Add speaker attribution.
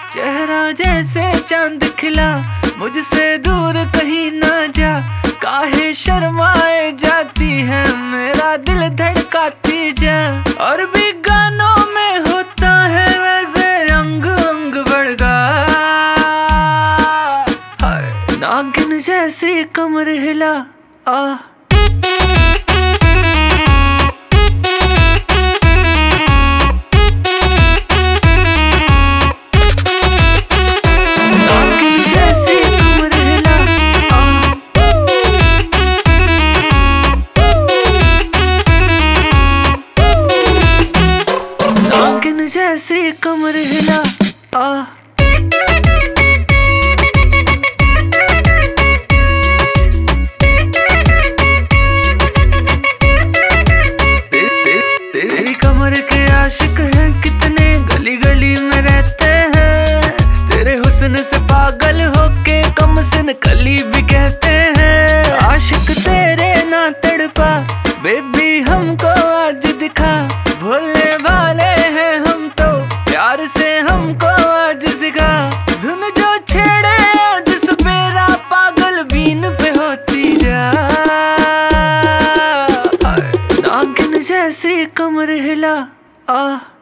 Speaker 1: चेहरा जैसे चांद खिला, मुझसे दूर कहीं ना जा। काहे शर्माए जाती है, मेरा दिल धड़काती जा। और भी गानों में होता है वैसे अंग अंग बड़का। नागिन जैसी कमर हिला आ। जैसी कमर हिला आ। तेरी कमर के आशिक हैं कितने, गली गली में रहते हैं। तेरे हुस्न से पागल होके कम सिन कली भी कहते हैं। आशिक तेरे ना तड़पा बेबी हमको आज दिखा। भोले भाले हैं हम तो, प्यार से हमको आज सिखा। धुन जो छेड़े आज सपेरा, पागल बीन पे होती जा। नागिन जैसी कमर हिला आ।